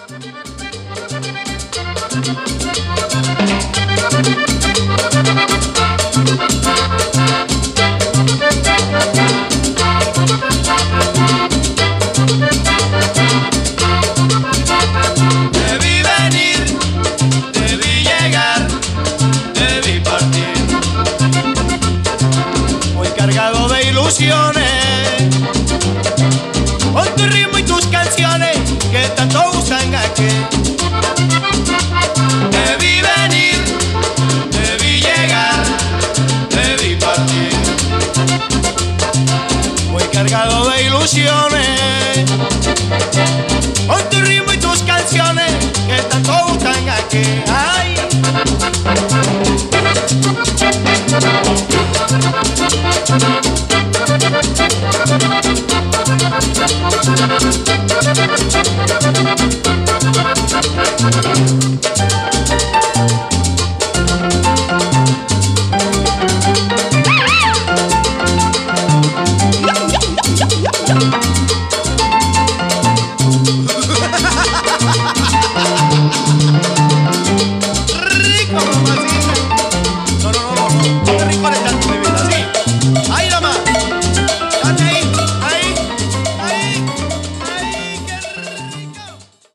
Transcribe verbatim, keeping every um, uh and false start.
Debí venir, debí llegar, debí partir, muy cargado de ilusiones, con tu ritmo y tus canciones que tanto usan aquí. Debí venir, debí llegar, debí partir, muy cargado de ilusiones, con tu ritmo y tus canciones que tanto gustan aquí. Ay.